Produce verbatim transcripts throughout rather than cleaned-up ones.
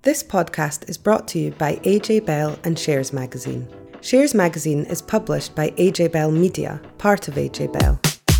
This podcast is brought to you by A J Bell and Shares Magazine. Shares Magazine is published by A J Bell Media, part of A J Bell.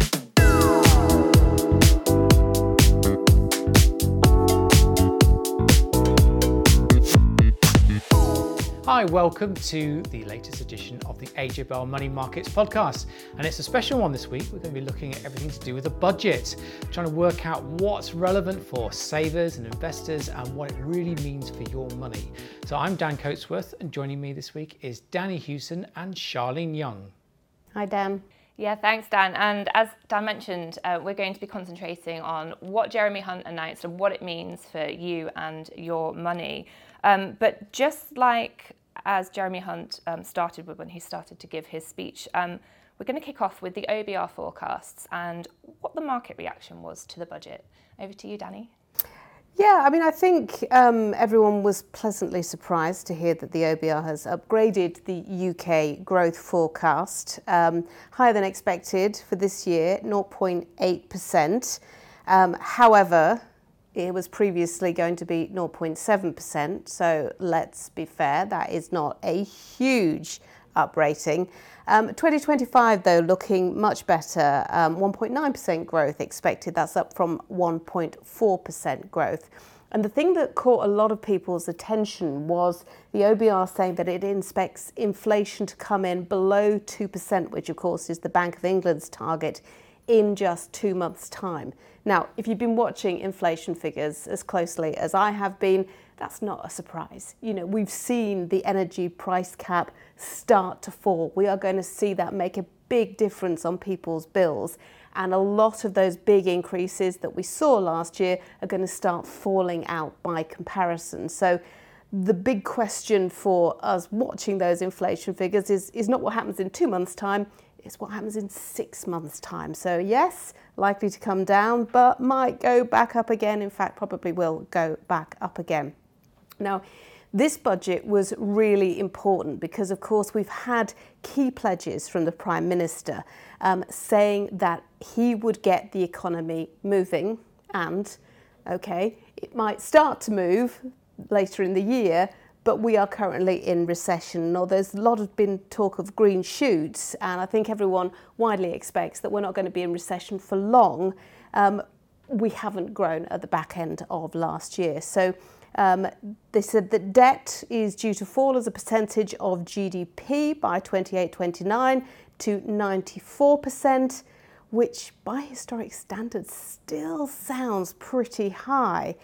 Hi, welcome to the latest edition of the A J Bell Money Markets podcast. And it's a special one this week. We're going to be looking at everything to do with the budget, trying to work out what's relevant for savers and investors and what it really means for your money. So I'm Dan Coatsworth, and joining me this week is Danny Hewson and Charlene Young. Hi, Dan. Yeah, thanks, Dan. And as Dan mentioned, uh, we're going to be concentrating on what Jeremy Hunt announced and what it means for you and your money. Um, but just like as Jeremy Hunt um, started with when he started to give his speech, um, we're going to kick off with the O B R forecasts and what the market reaction was to the budget. Over to you, Danny. Yeah, I mean, I think um, everyone was pleasantly surprised to hear that the O B R has upgraded the U K growth forecast, um, higher than expected for this year, zero point eight percent. Um, however, it was previously going to be zero point seven percent, so let's be fair, that is not a huge uprating. Um, twenty twenty-five, though, looking much better, um, one point nine percent growth expected. That's up from one point four percent growth. And the thing that caught a lot of people's attention was the O B R saying that it expects inflation to come in below two percent, which, of course, is the Bank of England's target, in just two months' time. Now, if you've been watching inflation figures as closely as I have been, that's not a surprise. You know, we've seen the energy price cap start to fall. We are going to see that make a big difference on people's bills. And a lot of those big increases that we saw last year are going to start falling out by comparison. So the big question for us watching those inflation figures is, is not what happens in two months' time, it's what happens in six months' time. So yes, likely to come down, but might go back up again. In fact, probably will go back up again. Now, this budget was really important because, of course, we've had key pledges from the Prime Minister um, saying that he would get the economy moving and, okay, it might start to move later in the year, but we are currently in recession. Or there's a lot of been talk of green shoots, and I think everyone widely expects that we're not going to be in recession for long. Um, we haven't grown at the back end of last year. So um, they said that debt is due to fall as a percentage of G D P by twenty-eight twenty-nine to ninety-four percent, which by historic standards still sounds pretty high.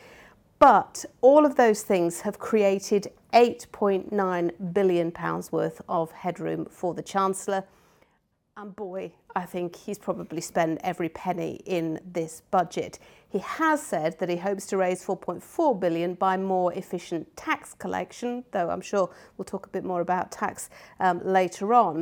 But all of those things have created eight point nine billion pounds worth of headroom for the Chancellor. And boy, I think he's probably spent every penny in this budget. He has said that he hopes to raise four point four billion pounds by more efficient tax collection, though I'm sure we'll talk a bit more about tax um, later on.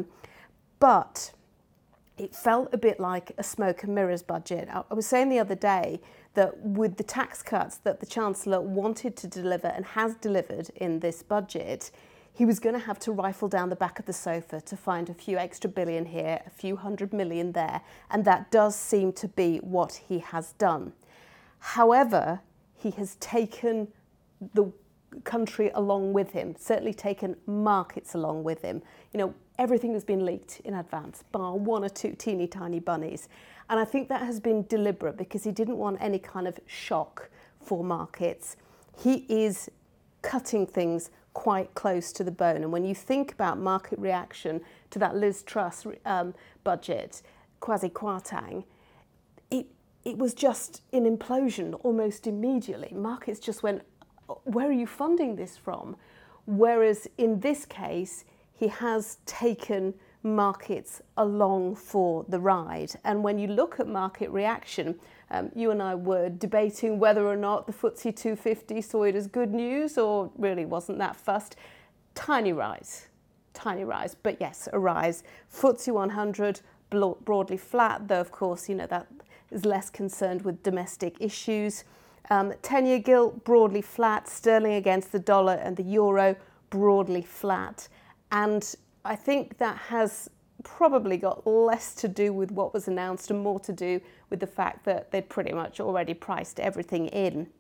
But it felt a bit like a smoke and mirrors budget. I was saying the other day that with the tax cuts that the Chancellor wanted to deliver and has delivered in this budget, he was going to have to rifle down the back of the sofa to find a few extra billion here, a few hundred million there, and that does seem to be what he has done. However, he has taken the country along with him, certainly taken markets along with him. You know, everything has been leaked in advance, bar one or two teeny tiny bunnies. And I think that has been deliberate because he didn't want any kind of shock for markets. He is cutting things quite close to the bone. And when you think about market reaction to that Liz Truss um, budget, Kwasi Kwarteng, it, it was just an implosion almost immediately. Markets just went, where are you funding this from? Whereas in this case, he has taken markets along for the ride. And when you look at market reaction, um, you and I were debating whether or not the F T S E two fifty saw it as good news or really wasn't that fussed. Tiny rise, tiny rise, but yes, a rise. F T S E one hundred broadly flat, though of course, you know, that is less concerned with domestic issues. Um, ten-year gilt broadly flat, sterling against the dollar and the euro broadly flat. And I think that has probably got less to do with what was announced and more to do with the fact that they'd pretty much already priced everything in.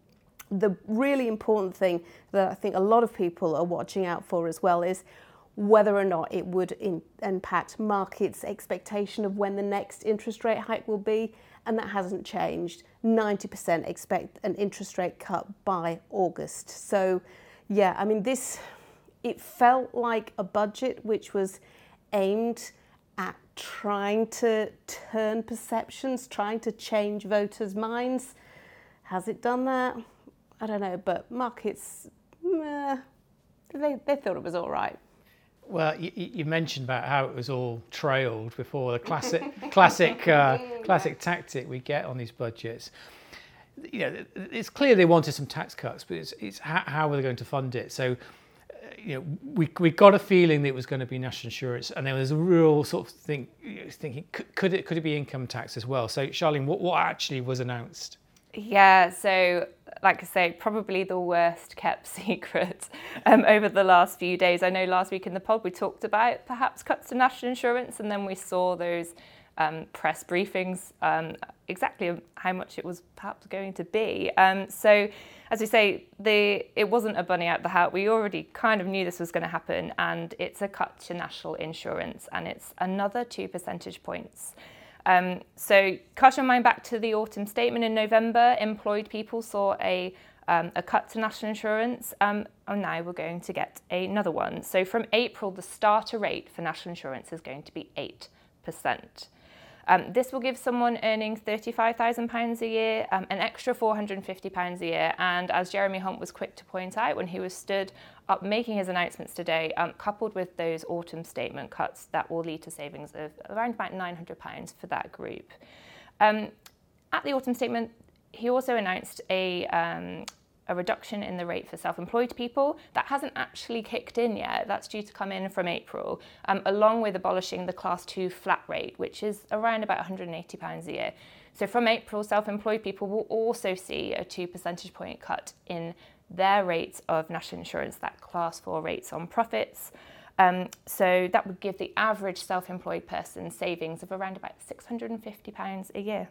the really important thing that I think a lot of people are watching out for as well is whether or not it would in, impact markets' expectation of when the next interest rate hike will be, and that hasn't changed. ninety percent expect an interest rate cut by August. So, yeah, I mean, this, it felt like a budget which was aimed at trying to turn perceptions, trying to change voters' minds. Has it done that? I don't know, but markets, meh, they, they thought it was all right. Well, you, you mentioned about how it was all trailed before, the classic, classic, uh, classic tactic we get on these budgets. You know, it's clear they wanted some tax cuts, but it's, it's how, how were they going to fund it? So, you know, we we got a feeling that it was going to be national insurance, and there was a real sort of thing, thinking, could, could it could it be income tax as well? So, Charlene, what, what actually was announced? Yeah, so like I say, probably the worst kept secret um, over the last few days. I know last week in the pod we talked about perhaps cuts to national insurance, and then we saw those um, press briefings, um, exactly how much it was perhaps going to be. Um, so as we say, the it wasn't a bunny out the hat. We already kind of knew this was going to happen, and it's a cut to national insurance, and it's another two percentage points. Um, so cast your mind back to the autumn statement in November. Employed people saw a, um, a cut to national insurance, um, and now we're going to get another one. So from April, the starter rate for national insurance is going to be eight percent. Um, this will give someone earning thirty-five thousand pounds a year um, an extra four hundred fifty pounds a year. And as Jeremy Hunt was quick to point out when he was stood up making his announcements today, um, coupled with those autumn statement cuts, that will lead to savings of around about nine hundred pounds for that group. Um, at the autumn statement, he also announced a um, a reduction in the rate for self-employed people. That hasn't actually kicked in yet. That's due to come in from April, um, along with abolishing the class two flat rate, which is around about one hundred eighty pounds a year. So from April, self-employed people will also see a two percentage point cut in their rates of national insurance, that class four rates on profits. Um, so that would give the average self-employed person savings of around about six hundred fifty pounds a year.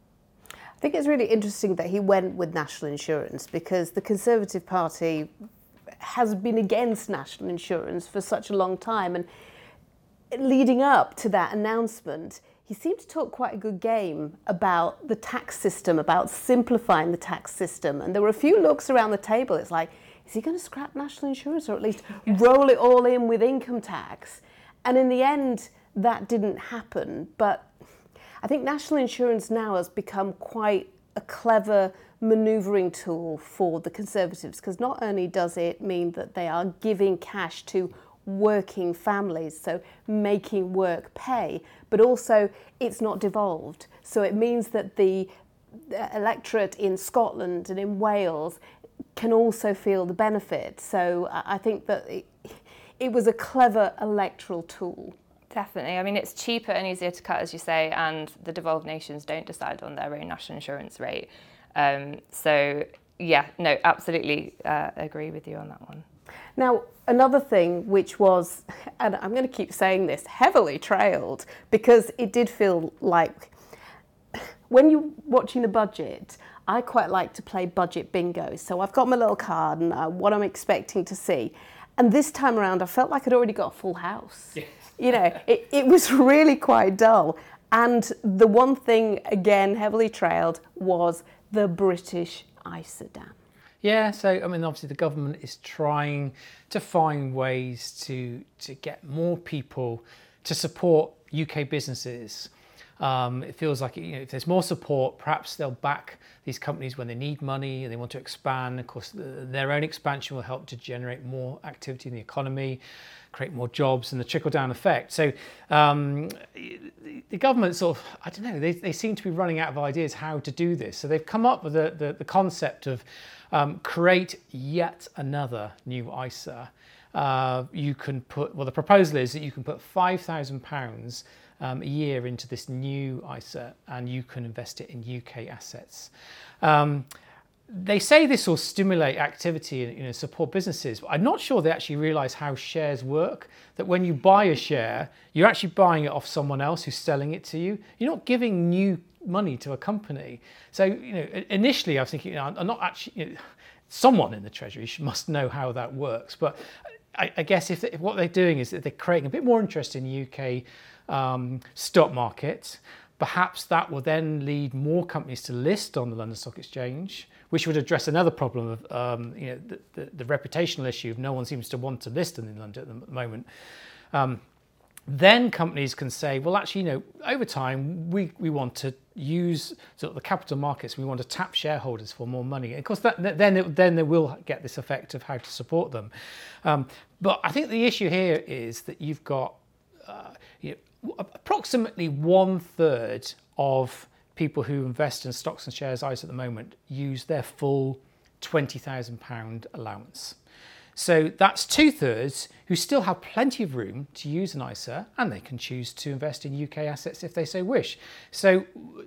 I think it's really interesting that he went with national insurance, because the Conservative Party has been against national insurance for such a long time, and leading up to that announcement, he seemed to talk quite a good game about the tax system, about simplifying the tax system, and there were a few looks around the table. It's like, is he going to scrap national insurance, or at least roll it all in with income tax? And in the end, that didn't happen. But I think national insurance now has become quite a clever manoeuvring tool for the Conservatives, because not only does it mean that they are giving cash to working families, so making work pay, but also it's not devolved. So it means that the electorate in Scotland and in Wales can also feel the benefit. So I think that it, it was a clever electoral tool. Definitely. I mean, it's cheaper and easier to cut, as you say, and the devolved nations don't decide on their own national insurance rate. Um, so, yeah, no, absolutely uh, agree with you on that one. Now, another thing which was, and I'm going to keep saying this, heavily trailed, because it did feel like, when you're watching the budget, I quite like to play budget bingo. So I've got my little card and uh, what I'm expecting to see. And this time around, I felt like I'd already got a full house. Yes. You know, it, it was really quite dull. And the one thing, again, heavily trailed, was the British ISA dam. Yeah, so, I mean, obviously the government is trying to find ways to, to get more people to support U K businesses. Um, it feels like, you know, if there's more support, perhaps they'll back these companies when they need money and they want to expand. Of course, the, their own expansion will help to generate more activity in the economy, create more jobs, and the trickle-down effect. So um, the, the government sort of, I don't know, they, they seem to be running out of ideas how to do this. So they've come up with the, the, the concept of um, create yet another new ISA. Uh, you can put, well, the proposal is that you can put five thousand pounds Um, a year into this new ISA, and you can invest it in U K assets. Um, they say this will stimulate activity and, you know, support businesses, but I'm not sure they actually realise how shares work, that when you buy a share, you're actually buying it off someone else who's selling it to you. You're not giving new money to a company. So, you know, initially I was thinking, you know, I'm not actually, you know, someone in the Treasury must know how that works. But I, I guess if, if what they're doing is that they're creating a bit more interest in the U K um, stock market, perhaps that will then lead more companies to list on the London Stock Exchange, which would address another problem of um, you know the, the, the reputational issue of no one seems to want to list in London at the moment. Um, then companies can say, well, actually, you know, over time, we, we want to use sort of the capital markets. We want to tap shareholders for more money. And of course, that, then it, then they will get this effect of how to support them. Um, but I think the issue here is that you've got uh, you know, approximately one third of people who invest in stocks and shares I S A at the moment use their full twenty thousand pounds allowance. So that's two thirds who still have plenty of room to use an I S A, and they can choose to invest in U K assets if they so wish. So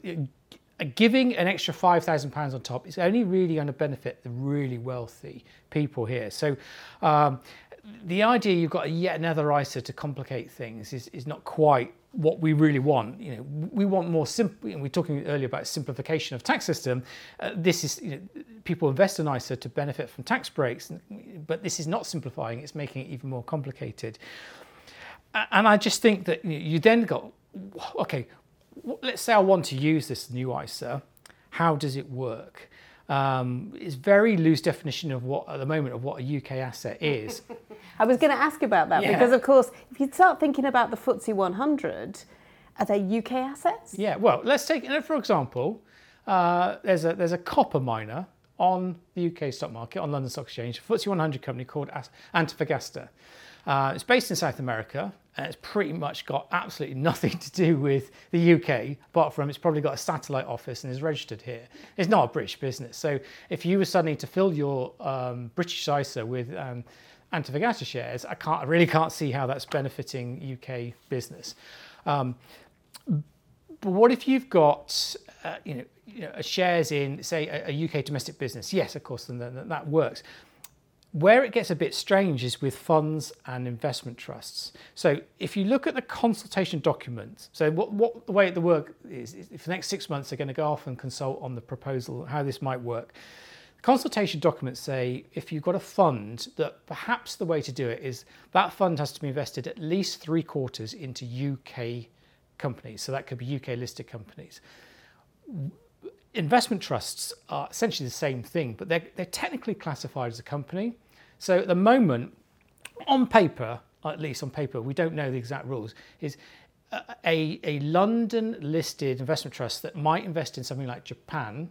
giving an extra five thousand pounds on top is only really going to benefit the really wealthy people here. So um, the idea you've got a yet another I S A to complicate things is, is not quite what we really want. You know, we want more simple. You know, we were talking earlier about simplification of tax system. Uh, this is, you know, people invest in I S A to benefit from tax breaks, but this is not simplifying. It's making it even more complicated. And I just think that you know, you then go, okay, let's say I want to use this new I S A. How does it work? Um, it's very loose definition of what, at the moment, of what a U K asset is. I was going to ask about that, yeah. Because, of course, if you start thinking about the F T S E one hundred, are they U K assets? Yeah, well, let's take, for example, uh, there's a there's a copper miner on the U K stock market, on London Stock Exchange, a F T S E one hundred company called Antofagasta. Uh, it's based in South America, and it's pretty much got absolutely nothing to do with the U K, apart from it's probably got a satellite office and is registered here. It's not a British business. So if you were suddenly to fill your um, British I S A with um, Antofagasta shares, I can't, I really can't see how that's benefiting U K business. Um, but what if you've got, uh, you know, you know, shares in, say, a, a U K domestic business? Yes, of course, then that, that works. Where it gets a bit strange is with funds and investment trusts. So if you look at the consultation documents, so what, what the way the work is, is for the next six months, they're going to go off and consult on the proposal, how this might work. The consultation documents say if you've got a fund, that perhaps the way to do it is that fund has to be invested at least three quarters into U K companies. So that could be U K listed companies. Investment trusts are essentially the same thing, but they're, they're technically classified as a company. So at the moment, on paper, at least on paper, we don't know the exact rules, is a, a London listed investment trust that might invest in something like Japan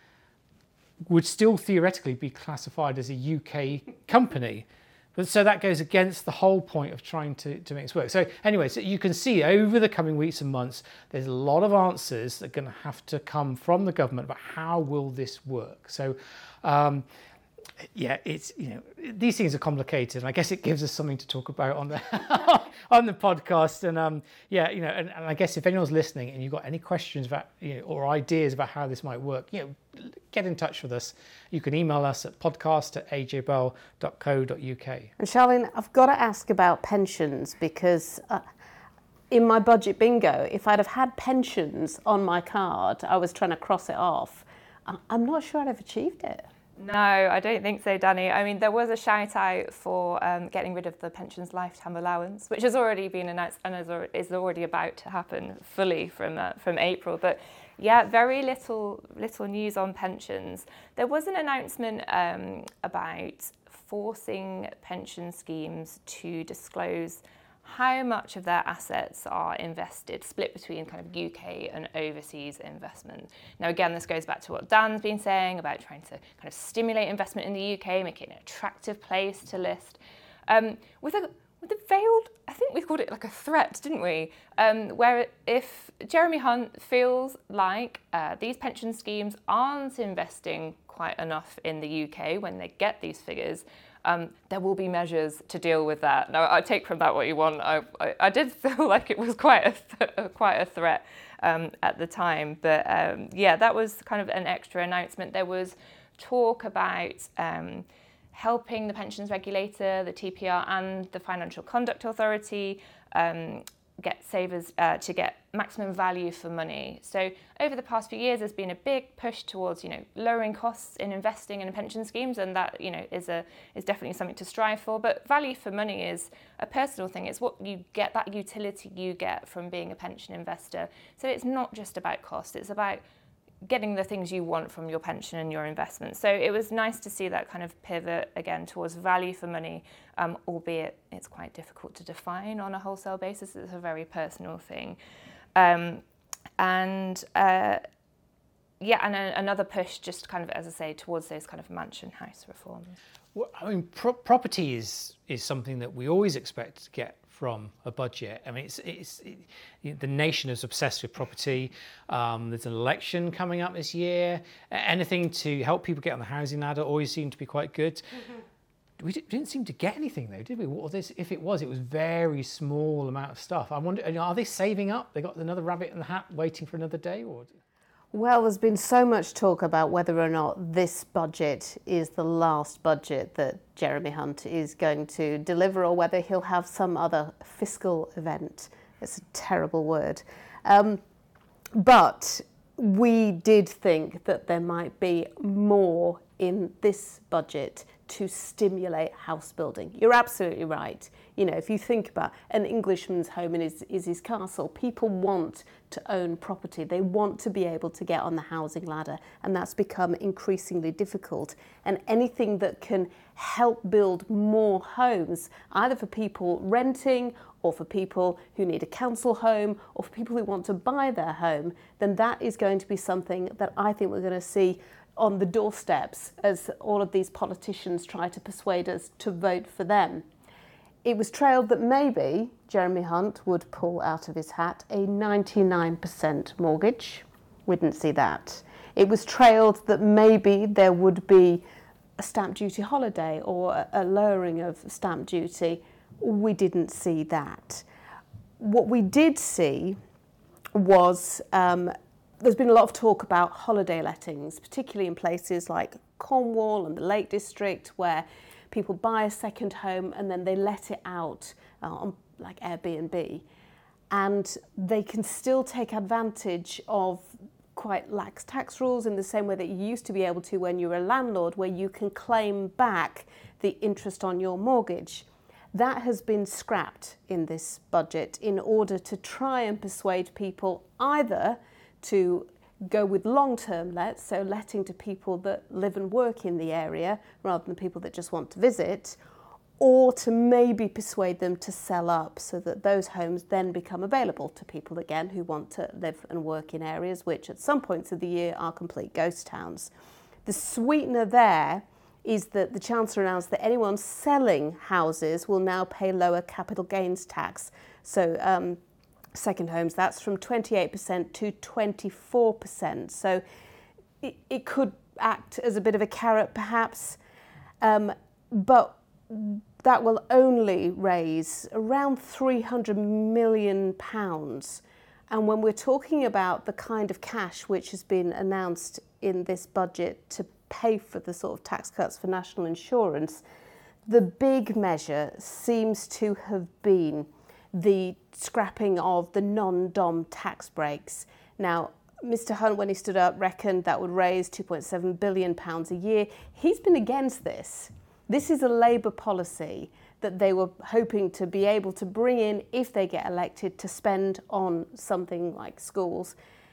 would still theoretically be classified as a U K company. But so that goes against the whole point of trying to, to make this work. So anyway, so you can see over the coming weeks and months, there's a lot of answers that are going to have to come from the government about how will this work. So um, yeah, it's, you know, these things are complicated, and I guess it gives us something to talk about on the on the podcast. And um, yeah, you know, and, and I guess if anyone's listening and you've got any questions about, you know, or ideas about how this might work, you know, get in touch with us. You can email us at podcast at a j bell dot co dot u k. And Charlene, I've got to ask about pensions, because uh, in my budget bingo, if I'd have had pensions on my card, I was trying to cross it off. I'm not sure I'd have achieved it. No, I don't think so, Danny. I mean, there was a shout out for um, getting rid of the pensions lifetime allowance, which has already been announced and is already about to happen fully from uh, from April. But yeah, very little little news on pensions. There was an announcement um, about forcing pension schemes to disclose how much of their assets are invested, split between kind of U K and overseas investment. Now, again, this goes back to what Dan's been saying about trying to kind of stimulate investment in the U K, make it an attractive place to list. Um, with a with a veiled, I think we called it like a threat, didn't we? Um, where if Jeremy Hunt feels like uh, these pension schemes aren't investing quite enough in the U K when they get these figures, Um, there will be measures to deal with that. Now, I take from that what you want. I, I, I did feel like it was quite a th- quite a threat um, at the time, but um, yeah, that was kind of an extra announcement. There was talk about um, helping the pensions regulator, the T P R, and the Financial Conduct Authority um, get savers uh, to get maximum value for money. So over the past few years, there's been a big push towards, you know, lowering costs in investing in pension schemes, and that, you know, is a is definitely something to strive for. But value for money is a personal thing. It's what you get, that utility you get from being a pension investor. So it's not just about cost. It's about getting the things you want from your pension and your investment. So it was nice to see that kind of pivot again towards value for money, um, albeit it's quite difficult to define on a wholesale basis. It's a very personal thing. Um, and uh, yeah, and a, another push just kind of, as I say, towards those kind of mansion house reforms. Well, I mean, pro- property is is something that we always expect to get from a budget. I mean, it's it's it, the nation is obsessed with property. Um, there's an election coming up this year. Anything to help people get on the housing ladder always seemed to be quite good. Mm-hmm. We didn't seem to get anything though, did we? What was this? If it was, it was very small amount of stuff. I wonder, are they saving up? They got another rabbit in the hat, waiting for another day, or? Well, there's been so much talk about whether or not this budget is the last budget that Jeremy Hunt is going to deliver, or whether he'll have some other fiscal event. It's a terrible word. Um, but we did think that there might be more in this budget to stimulate house building. You're absolutely right. You know, if you think about an Englishman's home is, is his castle, people want to own property. They want to be able to get on the housing ladder, and that's become increasingly difficult. And anything that can help build more homes, either for people renting or for people who need a council home or for people who want to buy their home, then that is going to be something that I think we're going to see on the doorsteps as all of these politicians try to persuade us to vote for them. It was trailed that maybe Jeremy Hunt would pull out of his hat a ninety-nine percent mortgage. We didn't see that. It was trailed that maybe there would be a stamp duty holiday or a lowering of stamp duty. We didn't see that. What we did see was um, there's been a lot of talk about holiday lettings, particularly in places like Cornwall and the Lake District, where people buy a second home and then they let it out uh, on like Airbnb. And they can still take advantage of quite lax tax rules in the same way that you used to be able to when you were a landlord, where you can claim back the interest on your mortgage. That has been scrapped in this budget in order to try and persuade people either to go with long-term lets, so letting to people that live and work in the area rather than people that just want to visit, or to maybe persuade them to sell up so that those homes then become available to people again who want to live and work in areas which at some points of the year are complete ghost towns. The sweetener there is that the Chancellor announced that anyone selling houses will now pay lower capital gains tax. So um, second homes, that's from twenty-eight percent to twenty-four percent. So it, it could act as a bit of a carrot perhaps, um, but that will only raise around three hundred million pounds. And when we're talking about the kind of cash which has been announced in this budget to pay for the sort of tax cuts for national insurance, the big measure seems to have been the scrapping of the non-dom tax breaks. Now, Mr Hunt, when he stood up, reckoned that would raise two point seven billion pounds a year. He's been against this. This is a Labour policy that they were hoping to be able to bring in if they get elected to spend on something like schools.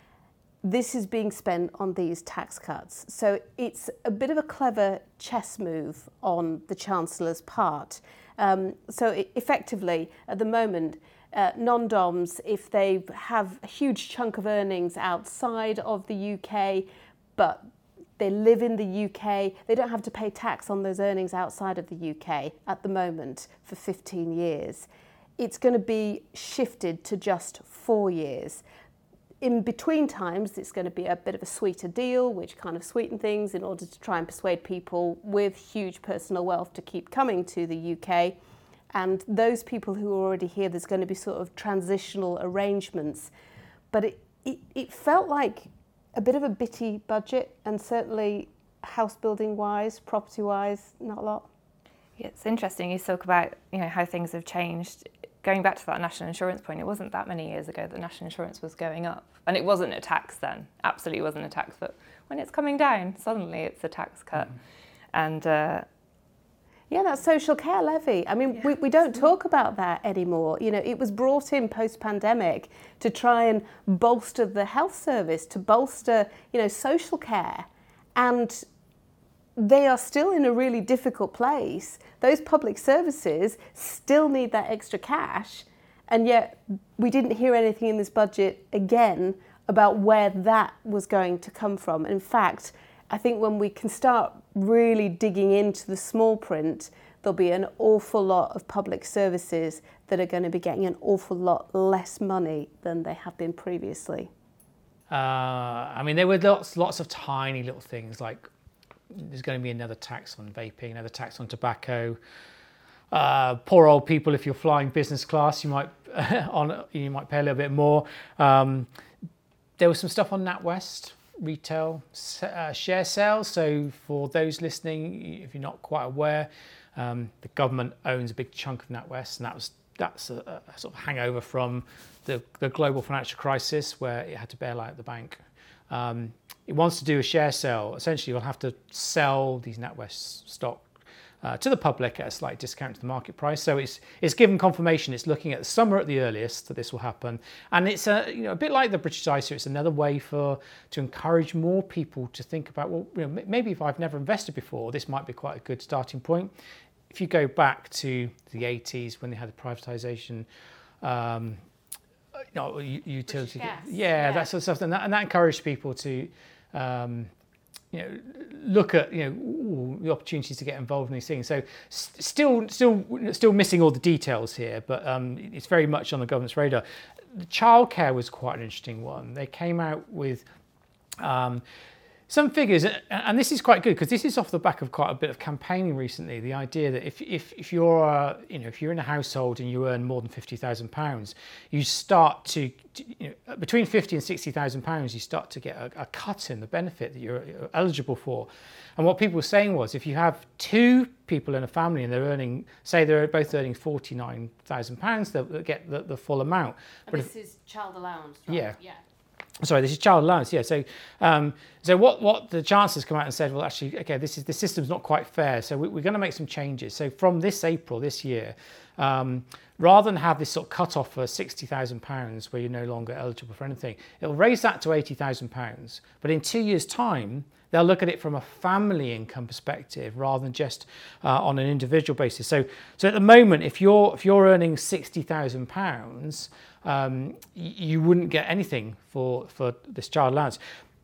This is being spent on these tax cuts. So it's a bit of a clever chess move on the Chancellor's part. Um, so it, effectively, at the moment, uh, non-doms, if they have a huge chunk of earnings outside of the U K, but they live in the U K, they don't have to pay tax on those earnings outside of the U K at the moment for fifteen years. It's going to be shifted to just four years. In between times, it's going to be a bit of a sweeter deal, which kind of sweeten things in order to try and persuade people with huge personal wealth to keep coming to the U K. And those people who are already here, there's going to be sort of transitional arrangements. But it, it, it felt like a bit of a bitty budget, and certainly house building wise, property wise, not a lot. Yeah, it's interesting you talk about, you know, how things have changed going back to that national insurance point, it wasn't that many years ago that national insurance was going up. And it wasn't a tax then, absolutely wasn't a tax. But when it's coming down, suddenly it's a tax cut. Mm-hmm. And uh, yeah, that social care levy. I mean, yeah, we, we don't talk about that anymore. You know, it was brought in post-pandemic to try and bolster the health service, to bolster, you know, social care. And they are still in a really difficult place. Those public services still need that extra cash. And yet we didn't hear anything in this budget again about where that was going to come from. In fact, I think when we can start really digging into the small print, there'll be an awful lot of public services that are going to be getting an awful lot less money than they have been previously. Uh, I mean, there were lots, lots of tiny little things like there's going to be another tax on vaping, another tax on tobacco. Uh, poor old people, if you're flying business class, you might on you might pay a little bit more. Um, there was some stuff on NatWest retail uh, share sales. So for those listening, if you're not quite aware, um, the government owns a big chunk of NatWest, and that was that's a, a sort of hangover from the, the global financial crisis where it had to bail out the bank. Um, it wants to do a share sale. Essentially, you'll have to sell these NatWest stock uh, to the public at a slight discount to the market price. So it's it's given confirmation. It's looking at the summer at the earliest that this will happen, and it's a you know a bit like the British I S A. It's another way for to encourage more people to think about, well, you know, maybe if I've never invested before, this might be quite a good starting point. If you go back to the eighties when they had the privatisation. Um, No, utility. Yeah, yeah, that sort of stuff, and that, and that encouraged people to, um, you know, look at you know ooh, the opportunities to get involved in these things. So, st- still, still, still missing all the details here, but um, it's very much on the government's radar. The childcare was quite an interesting one. They came out with um, some figures, and this is quite good because this is off the back of quite a bit of campaigning recently. The idea that if if, if you're uh, you know if you're in a household and you earn more than fifty thousand pounds, you start to, to you know, between fifty and sixty thousand pounds, you start to get a, a cut in the benefit that you're, you're eligible for. And what people were saying was, if you have two people in a family and they're earning, say they're both earning forty nine thousand pounds, they'll get the, the full amount. And but this if, is child allowance, right? Yeah. Yeah. Sorry, this is child allowance. Yeah. So, um, so what, what the chancellor's come out and said? Well, actually, okay, this is the system's not quite fair. So we, we're going to make some changes. So from this April this year, um, rather than have this sort of cut off for sixty thousand pounds where you're no longer eligible for anything, it'll raise that to eighty thousand pounds. But in two years' time, they'll look at it from a family income perspective rather than just uh, on an individual basis. So, so at the moment, if you're if you're earning sixty thousand pounds, um, you wouldn't get anything for for this child allowance.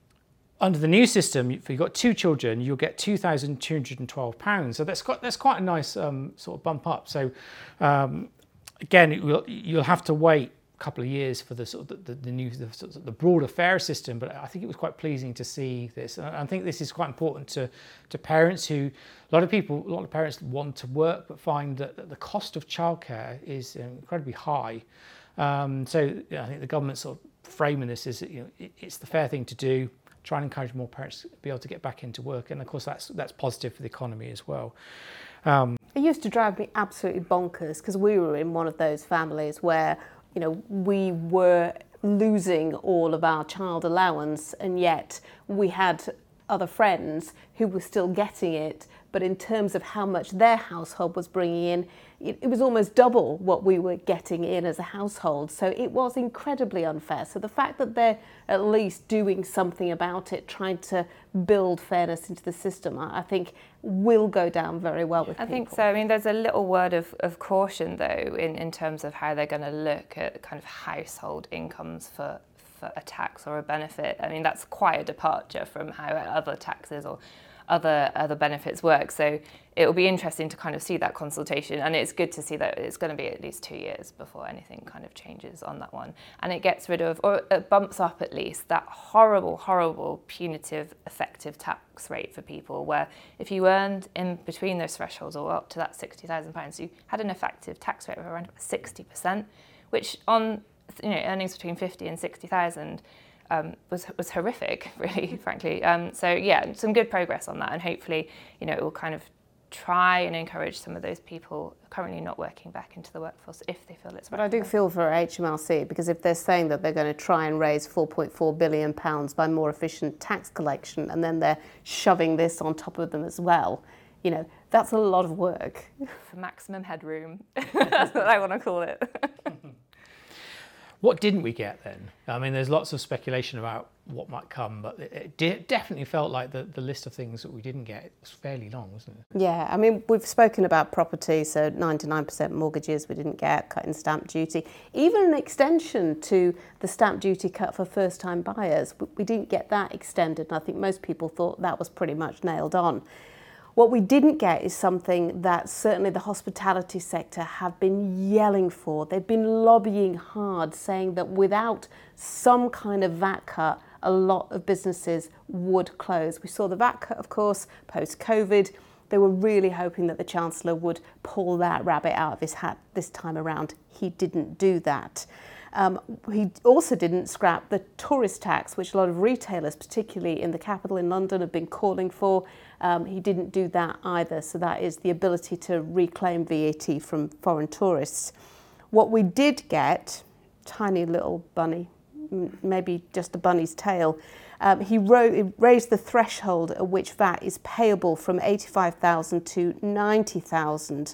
Under the new system, if you've got two children, you'll get two thousand two hundred and twelve pounds. So that's quite that's quite a nice um, sort of bump up. So um, again, it will, you'll have to wait couple of years for the sort of the, the new the, sort of the broader fare system, but I think it was quite pleasing to see this. And I think this is quite important to to parents who a lot of people a lot of parents want to work but find that, that the cost of childcare is incredibly high. Um, so you know, I think the government's sort of framing this as you know it, it's the fair thing to do. Try and encourage more parents to be able to get back into work, and of course that's that's positive for the economy as well. Um, it used to drive me absolutely bonkers because we were in one of those families where you know, we were losing all of our child allowance, and yet we had other friends who were still getting it. But in terms of how much their household was bringing in, it, it was almost double what we were getting in as a household. So it was incredibly unfair. So the fact that they're at least doing something about it, trying to build fairness into the system, I, I think will go down very well with I people. think so. I mean, there's a little word of, of caution, though, in, in terms of how they're going to look at kind of household incomes for, for a tax or a benefit. I mean, that's quite a departure from how other taxes or other other benefits work. So it will be interesting to kind of see that consultation, and it's good to see that it's going to be at least two years before anything kind of changes on that one. And it gets rid of, or it bumps up at least, that horrible, horrible punitive effective tax rate for people, where if you earned in between those thresholds or up to that sixty thousand pounds, you had an effective tax rate of around sixty percent, which on you know earnings between fifty and sixty thousand Um, was was horrific, really, frankly. Um, so yeah, some good progress on that, and hopefully, you know, it will kind of try and encourage some of those people currently not working back into the workforce if they feel it's right. But I do feel for H M R C, because if they're saying that they're going to try and raise four point four billion pounds by more efficient tax collection, and then they're shoving this on top of them as well, you know, that's a lot of work. For maximum headroom, that's what I want to call it. What didn't we get then? I mean, there's lots of speculation about what might come, but it, it de- definitely felt like the, the list of things that we didn't get was fairly long, wasn't it? Yeah, I mean, we've spoken about property, so ninety-nine percent mortgages we didn't get, cutting stamp duty, even an extension to the stamp duty cut for first-time buyers. We, we didn't get that extended, and I think most people thought that was pretty much nailed on. What we didn't get is something that certainly the hospitality sector have been yelling for. They've been lobbying hard, saying that without some kind of V A T cut, a lot of businesses would close. We saw the V A T cut, of course, post-COVID. They were really hoping that the Chancellor would pull that rabbit out of his hat this time around. He didn't do that. Um, he also didn't scrap the tourist tax, which a lot of retailers, particularly in the capital in London, have been calling for. Um, he didn't do that either. So that is the ability to reclaim V A T from foreign tourists. What we did get, tiny little bunny, maybe just a bunny's tail, um, he ro- raised the threshold at which V A T is payable from eighty-five thousand to ninety thousand.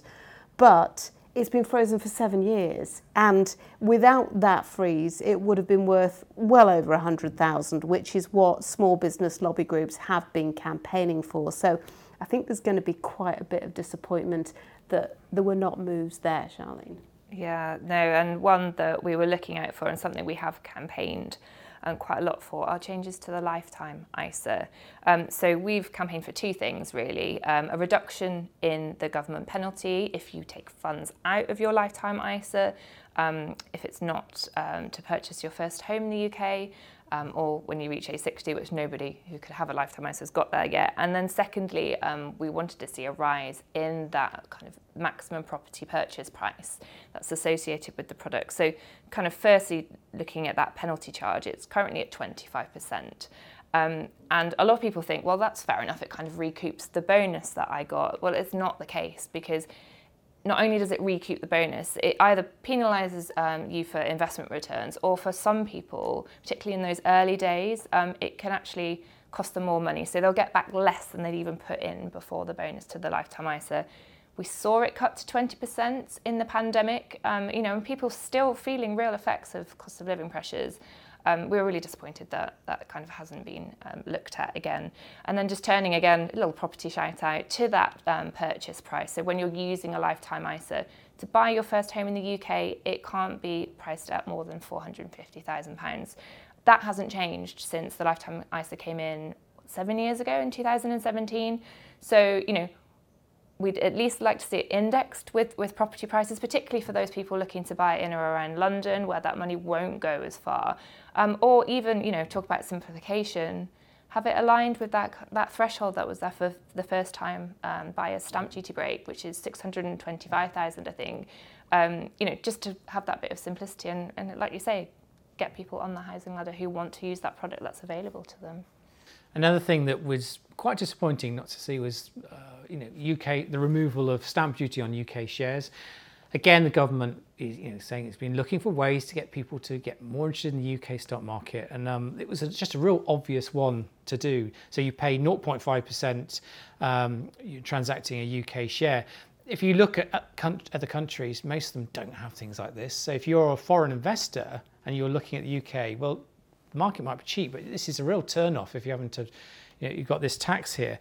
But it's been frozen for seven years, and without that freeze, it would have been worth well over one hundred thousand, which is what small business lobby groups have been campaigning for. So I think there's going to be quite a bit of disappointment that there were not moves there, Charlene. Yeah, no, and one that we were looking out for and something we have campaigned um, quite a lot for are changes to the lifetime I S A. Um, so we've campaigned for two things really, um, a reduction in the government penalty if you take funds out of your lifetime I S A, um, if it's not um, to purchase your first home in the U K, um, or when you reach age sixty, which nobody who could have a lifetime I S A has got there yet. And then secondly, um, we wanted to see a rise in that kind of maximum property purchase price that's associated with the product. So kind of firstly, looking at that penalty charge, it's currently at twenty-five percent. Um, and a lot of people think, well, that's fair enough, it kind of recoups the bonus that I got. Well, it's not the case, because not only does it recoup the bonus, it either penalises um, you for investment returns, or for some people, particularly in those early days, um, it can actually cost them more money. So they'll get back less than they'd even put in before the bonus to the lifetime I S A. We saw it cut to twenty percent in the pandemic, um, you know, and people still feeling real effects of cost of living pressures. Um, we were really disappointed that that kind of hasn't been um, looked at again. And then just turning again, a little property shout out to that um, purchase price. So when you're using a lifetime I S A to buy your first home in the U K, it can't be priced at more than four hundred fifty thousand pounds. That hasn't changed since the lifetime I S A came in seven years ago in two thousand seventeen. So, you know, we'd at least like to see it indexed with, with property prices, particularly for those people looking to buy in or around London, where that money won't go as far. Um, or even, you know, talk about simplification, have it aligned with that that threshold that was there for the first time um, buyer's stamp duty break, which is six hundred twenty-five thousand, I think. Um, you know, just to have that bit of simplicity and, and, like you say, get people on the housing ladder who want to use that product that's available to them. Another thing that was quite disappointing not to see was, uh, you know, U K, the removal of stamp duty on U K shares. Again, the government is, you know, saying it's been looking for ways to get people to get more interested in the U K stock market, and um, it was a, just a real obvious one to do. So you pay zero point five percent um, you're transacting a U K share. If you look at, at other countries, most of them don't have things like this. So if you're a foreign investor and you're looking at the U K, well, the market might be cheap, but this is a real turn-off if you're having to, you know, you've got this tax here.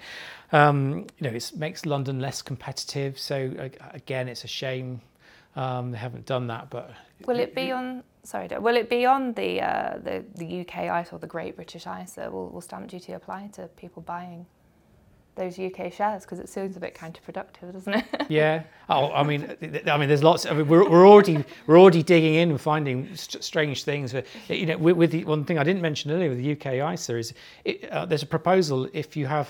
Um, you know, it makes London less competitive. So uh, again, it's a shame um, they haven't done that. But will it be on? Sorry, will it be on the uh, the the U K I S A or the Great British I S A? Will, will stamp duty apply to people buying those U K shares? Because it seems a bit counterproductive, doesn't it? Yeah. Oh, I mean, I mean, there's lots. I mean, we're we're already we're already digging in and finding st- strange things. But, you know, with, with the one thing I didn't mention earlier with the U K I S A is it, uh, there's a proposal if you have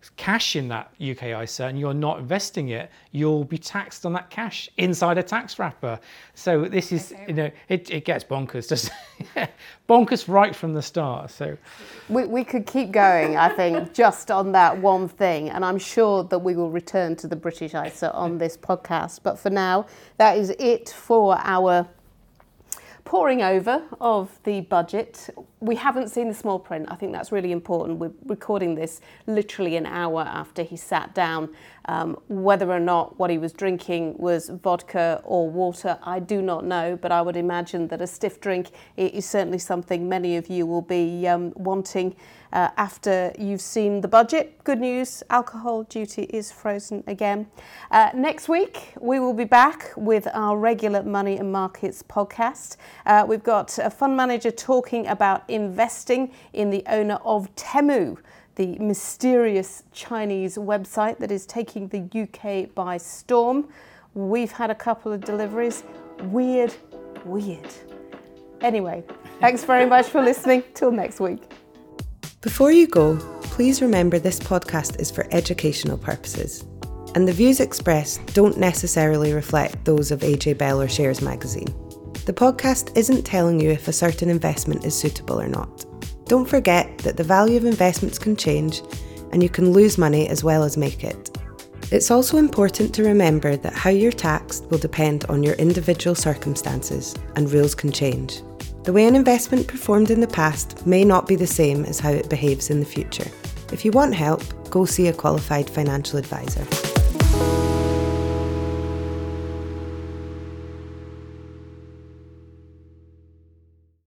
cash in that U K I S A and you're not investing it, you'll be taxed on that cash inside a tax wrapper. So this is, okay. you know, it, it gets bonkers, just bonkers right from the start. So we, we could keep going, I think, just on that one thing. And I'm sure that we will return to the British I S A on this podcast. But for now, that is it for our pouring over of the budget. We haven't seen the small print. I think that's really important. We're recording this literally an hour after he sat down. Um, whether or not what he was drinking was vodka or water, I do not know, but I would imagine that a stiff drink is certainly something many of you will be um, wanting uh, after you've seen the budget. Good news, alcohol duty is frozen again. Uh, next week, we will be back with our regular Money and Markets podcast. Uh, we've got a fund manager talking about investing in the owner of Temu, the mysterious Chinese website that is taking the U K by storm. We've had a couple of deliveries. Weird, weird. Anyway, thanks very much for listening. Till next week. Before you go, please remember this podcast is for educational purposes, and the views expressed don't necessarily reflect those of A J Bell or Shares Magazine. The podcast isn't telling you if a certain investment is suitable or not. Don't forget that the value of investments can change and you can lose money as well as make it. It's also important to remember that how you're taxed will depend on your individual circumstances and rules can change. The way an investment performed in the past may not be the same as how it behaves in the future. If you want help, go see a qualified financial advisor.